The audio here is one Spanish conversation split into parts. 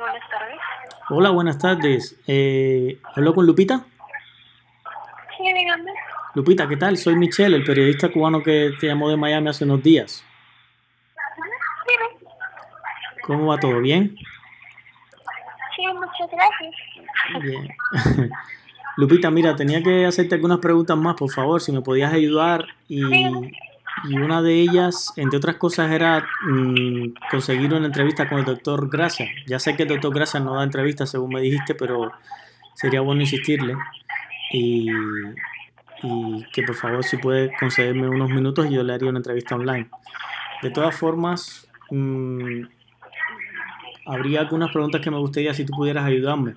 buenas tardes. Hola, buenas tardes. ¿Hablo con Lupita? Sí, dígame. Lupita, ¿qué tal? Soy Michelle, el periodista cubano que te llamó de Miami hace unos días. Dime. ¿Cómo va todo? ¿Bien? Sí, muchas gracias. Bien. Lupita, mira, tenía que hacerte algunas preguntas más, por favor, si me podías ayudar. Dígame. Y una de ellas, entre otras cosas, era conseguir una entrevista con el doctor Gracia. Ya sé que el doctor Gracia no da entrevistas, según me dijiste, pero sería bueno insistirle. Y, y que por favor, si puede concederme unos minutos, y yo le haría una entrevista online. De todas formas, habría algunas preguntas que me gustaría si tú pudieras ayudarme.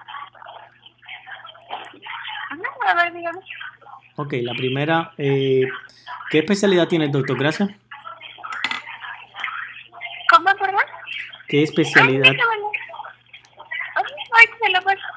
A ver, dígame. Ok, la primera, ¿qué especialidad tiene el doctor Gracia? ¿Cómo, perdón? ¿Qué Ay, especialidad? déjame. Ahorita se lo paso.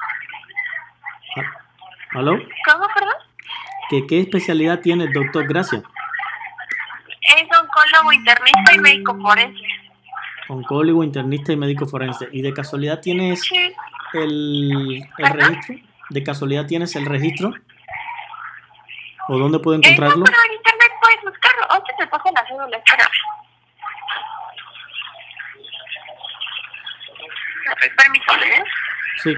¿Aló? ¿Cómo, perdón? ¿Qué especialidad tiene el doctor Gracia? Es oncólogo, internista y médico forense. Oncólogo, internista y médico forense. ¿Y de casualidad tienes Sí. el ¿Perdón? registro? ¿De casualidad tienes el registro? ¿O dónde puedo No, encontrarlo? pero en internet puedes buscarlo. Ahorita te paso la cédula, espera. A ver, permítame, ¿eh? Sí.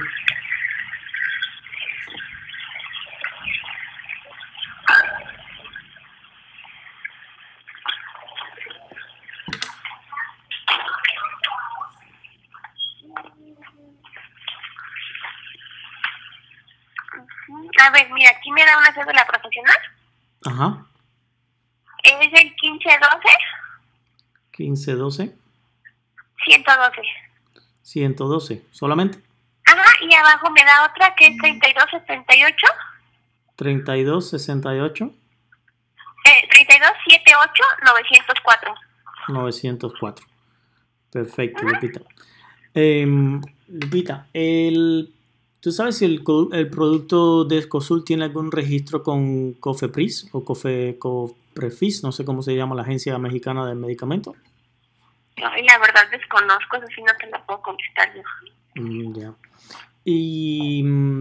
A ver, mira, aquí me da una cédula profesional. Ajá. Es el 1512 1512 112. 112. ¿Solamente? Ajá, y abajo me da otra que es 3278. 3268 3278 904. 904. Perfecto, Ajá. Lupita. Lupita, ¿tú sabes si el producto de Escosul tiene algún registro con COFEPRIS o COFEPRIS? No sé cómo se llama la Agencia Mexicana del Medicamento. No, y la verdad desconozco, eso sí no te la puedo contestar yo. Ya. Y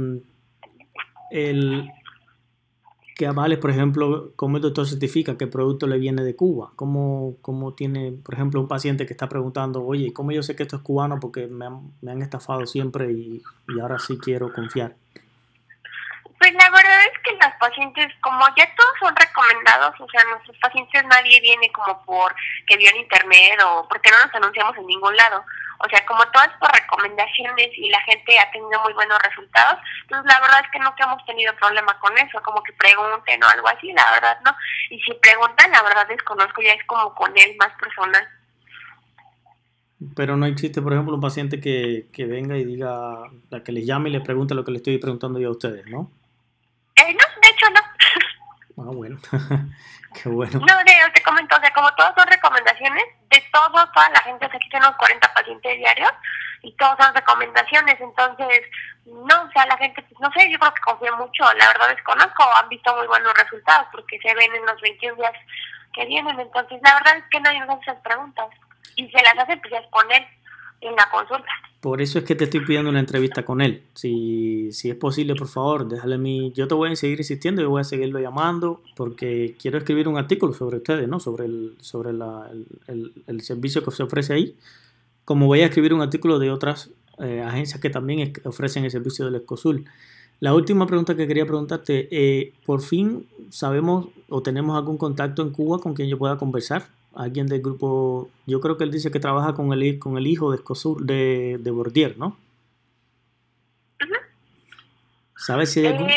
el que avales, por ejemplo, cómo el doctor certifica que el producto le viene de Cuba. ¿Cómo tiene, por ejemplo, un paciente que está preguntando, oye, ¿cómo yo sé que esto es cubano? Porque me han estafado siempre y ahora sí quiero confiar. Pues la verdad es que los pacientes, como ya todos son recomendados, o sea, nuestros pacientes nadie viene como por que vio en internet o porque no nos anunciamos en ningún lado. O sea, como todo es por recomendaciones y la gente ha tenido muy buenos resultados, entonces la verdad es que nunca hemos tenido problema con eso, como que pregunten o algo así, la verdad no. Y si preguntan, la verdad desconozco, ya es como con él más personal. Pero no existe, por ejemplo, un paciente que venga y diga, la que les llame y les pregunte lo que le estoy preguntando yo a ustedes, ¿no? No, de hecho no. Ah, bueno. Qué bueno. No, te comento, o sea, como todas son recomendaciones, de toda la gente, o sea, aquí tenemos 40 pacientes diarios y todos son recomendaciones, entonces, no, o sea, la gente, pues no sé, yo creo que confía mucho, la verdad desconozco, han visto muy buenos resultados porque se ven en los 21 días que vienen, entonces, la verdad es que nadie nos hace esas preguntas y se las hace pues ya es con él en la consulta. Por eso es que te estoy pidiendo una entrevista con él. Si es posible, por favor, déjale Yo te voy a seguir insistiendo, yo voy a seguirlo llamando porque quiero escribir un artículo sobre ustedes, ¿no? Sobre el servicio que se ofrece ahí. Como voy a escribir un artículo de otras agencias que también ofrecen el servicio del Escosul. La última pregunta que quería preguntarte, ¿por fin sabemos o tenemos algún contacto en Cuba con quien yo pueda conversar? Alguien del grupo, yo creo que él dice que trabaja con el hijo de Escosul, de Bordier, ¿no? Uh-huh. ¿Sabes si hay algún?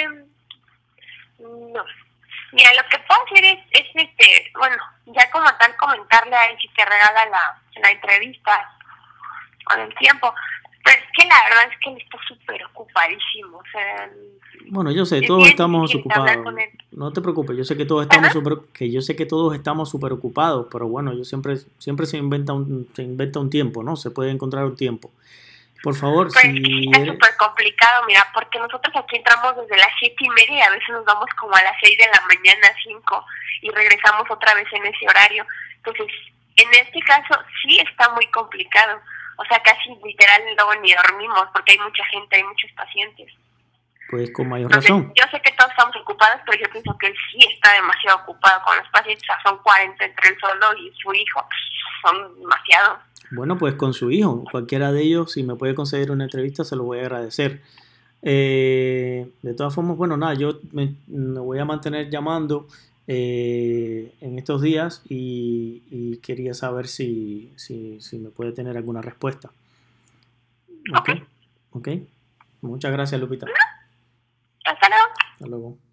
No. Mira, lo que puedo hacer es bueno, ya como tal comentarle a él si te regala la entrevista con el tiempo. Pero es que la verdad es que él está súper ocupadísimo, o sea, Bueno, yo sé, es todos bien estamos difícil hablar ocupados. con él. No te preocupes, yo sé que todos ¿Perdón? estamos súper ocupados, pero bueno, yo siempre se inventa un tiempo, ¿no? Se puede encontrar un tiempo. Por favor, Pero es que sí si está eres, súper complicado, mira, porque nosotros aquí entramos desde las 7:30 y a veces nos vamos como a las 6 de la mañana, 5, y regresamos otra vez en ese horario. Entonces, en este caso sí está muy complicado. O sea, casi literal luego ni dormimos porque hay mucha gente, hay muchos pacientes. Pues con mayor Entonces, razón. yo sé que todos estamos ocupados, pero yo pienso que él sí está demasiado ocupado con los pacientes. O sea, son 40 entre él solo y su hijo. Son demasiados. Bueno, pues con su hijo, cualquiera de ellos, si me puede conseguir una entrevista, se lo voy a agradecer. De todas formas, bueno, nada, yo me voy a mantener llamando en estos días y quería saber si me puede tener alguna respuesta. Ok, Ok. ok. Muchas gracias, Lupita. Hasta luego. Hasta luego.